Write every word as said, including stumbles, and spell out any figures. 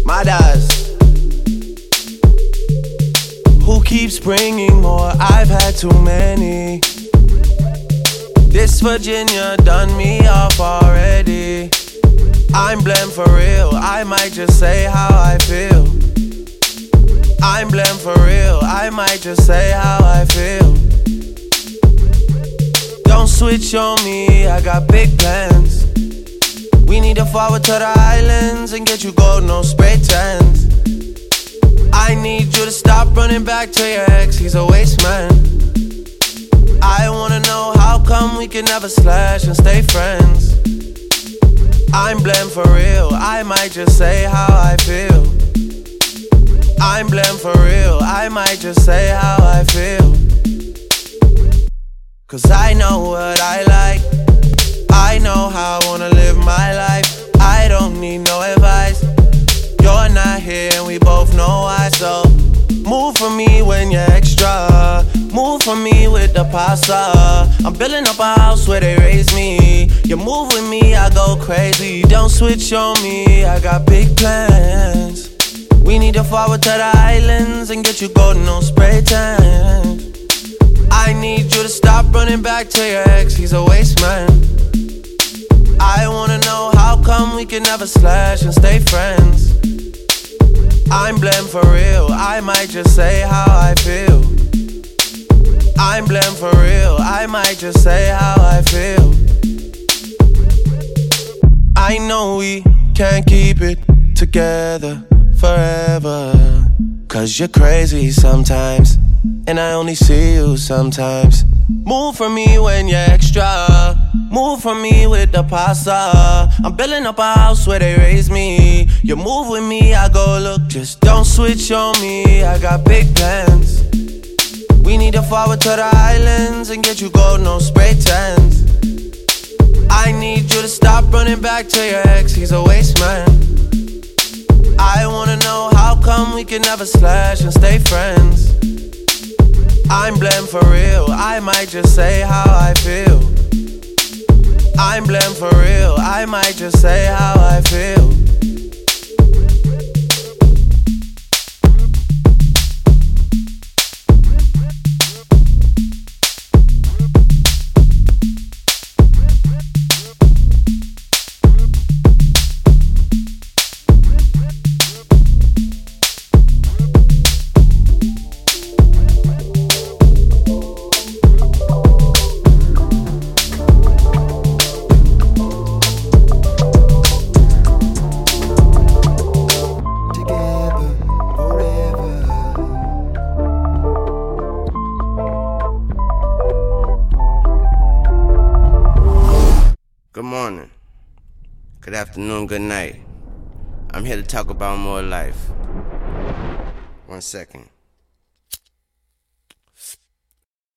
My dads. Who keeps bringing more? I've had too many. This Virginia done me off already. I'm blamed for real, I might just say how I feel. I'm blamed for real, I might just say how I feel. Don't switch on me, I got big plans. We need to forward to the islands and get you gold, no spray tans. I need you to stop running back to your ex, he's a waste man. I wanna know how come we can never slash and stay friends. I'm blamed for real, I might just say how I feel. I'm blamed for real, I might just say how I feel. Cause I know what I like, I know how I wanna live my life. I don't need no advice, you're not here and we both know why. So move for me when you're extra, move for me with the pasta. I'm building up a house where they raise me. You move with me, I go crazy. Don't switch on me, I got big plans. We need to forward to the islands and get you golden, no spray tan. I need you to stop running back to your ex, he's a waste man. I wanna know how come we can never slash and stay friends. I'm blamed for real, I might just say how I feel. I'm blamed for real, I might just say how I feel. I know we can't keep it together forever, cause you're crazy sometimes, and I only see you sometimes. Move for me when you're extra, move for me with the pasta. I'm building up a house where they raise me. You move with me, I go look, just don't switch on me. I got big plans. We need to forward to the islands and get you gold, no spray tans. I need you to stop running back to your ex, he's a waste man. I wanna know how come we can never slash and stay friends. I'm blamed for real, I might just say how I feel. I'm blamed for real, I might just say how I feel. Good morning, good afternoon, good night. I'm here to talk about more life. One second.